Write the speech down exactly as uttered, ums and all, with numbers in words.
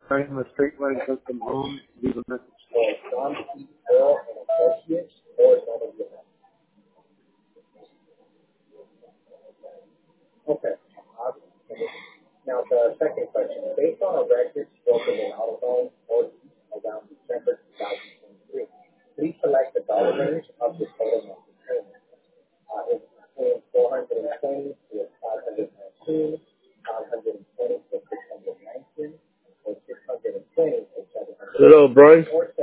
Trying the straight line comes from home, leave a message. John P. Earl and Associates, or none of them. Okay. Awesome. Now, the second question. Based on a record spoken in AutoZone or around December twenty twenty-three, please select the dollar range of the total monthly payment. Uh, it's between four hundred twenty to five hundred nineteen, five hundred twenty to six hundred nineteen, or six hundred twenty to seven hundred. Hello, Brian.